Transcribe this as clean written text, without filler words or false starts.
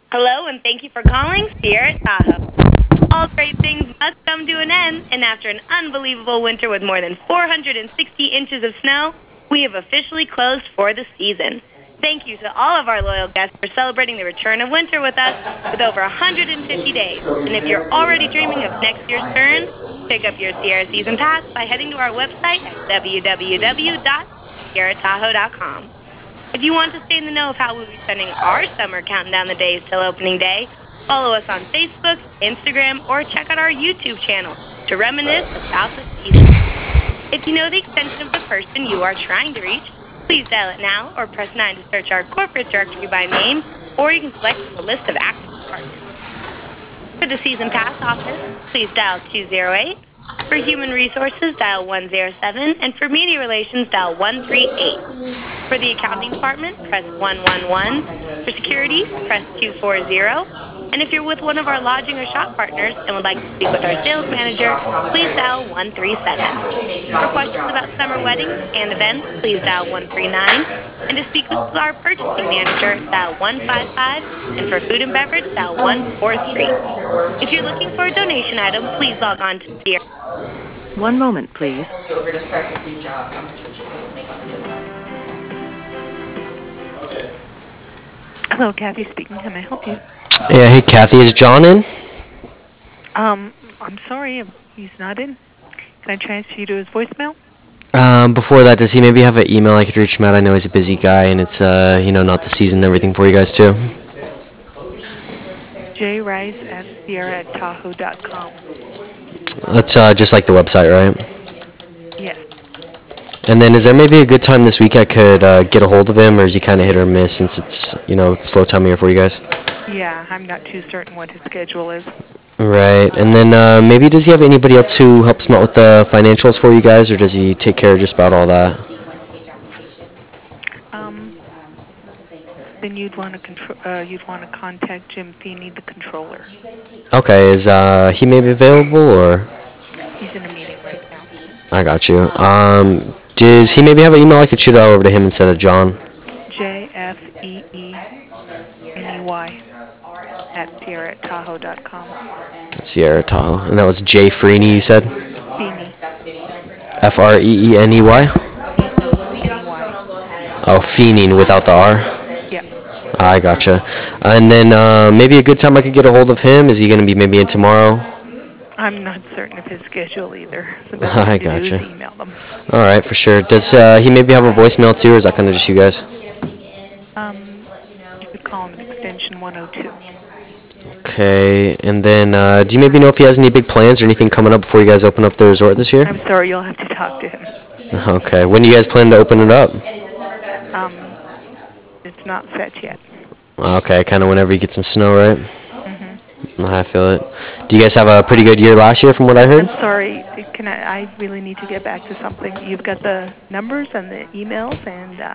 Hello, and thank you for calling Sierra Tahoe. All great things must come to an end, and after an unbelievable winter with more than 460 inches of snow, we have officially closed for the season. Thank you to all of our loyal guests for celebrating the return of winter with us with over 150 days. And if you're already dreaming of next year's turn, pick up your Sierra Season Pass by heading to our website at www.sierratahoe.com. If you want to stay in the know of how we'll be spending our summer counting down the days till opening day, follow us on Facebook, Instagram, or check out our YouTube channel to reminisce about the season. If you know the extension of the person you are trying to reach, please dial it now or press 9 to search our corporate directory by name, or you can select from the list of active departments. For the Season Pass office, please dial 208. For Human Resources, dial 107. And for Media Relations, dial 138. For the Accounting Department, press 111. For Security, press 240. And if you're with one of our lodging or shop partners and would like to speak with our sales manager, please dial 137. For questions about summer weddings and events, please dial 139. And to speak with our purchasing manager, dial 155. And for food and beverage, dial 143. If you're looking for a donation item, please log on to Sierra. One moment, please. Hello, Kathy speaking. Can I help you? Yeah, hey Kathy, is John in? I'm sorry, he's not in. Can I transfer you to his voicemail? Before that, does he maybe have an email I could reach him at? I know he's a busy guy, and it's not the season and everything for you guys too. jrice@sierra@tahoe.com. That's just like the website, right? Yes. And then is there maybe a good time this week I could get a hold of him, or is he kind of hit or miss since it's slow time of year for you guys? Yeah, I'm not too certain what his schedule is. Right, and then maybe does he have anybody else who helps him out with the financials for you guys, or does he take care of just about all that? Then you'd want to contact Jim Feeney, the controller. Okay, is he maybe available, or? He's in a meeting right now. I got you. Does he maybe have an email I could shoot over to him instead of John? jfeeny@sierra@tahoe.com. Sierra Tahoe. And that was Jay Freeney, you said? Feeney. Freeny? Oh, Feening without the R? Yeah. I gotcha. And then maybe a good time I could get a hold of him? Is he going to be maybe in tomorrow? I'm not certain of his schedule either. The best I thing to do is gotcha. email them. All right, for sure. Does he maybe have a voicemail too, or is that kind of just you guys? You could call him an extension 102. Okay, and then do you maybe know if he has any big plans or anything coming up before you guys open up the resort this year? I'm sorry, you'll have to talk to him. Okay, when do you guys plan to open it up? It's not set yet. Okay, kind of whenever you get some snow, right? Mm-hmm. I feel it. Do you guys have a pretty good year last year from what I heard? I'm sorry, I really need to get back to something. You've got the numbers and the emails, and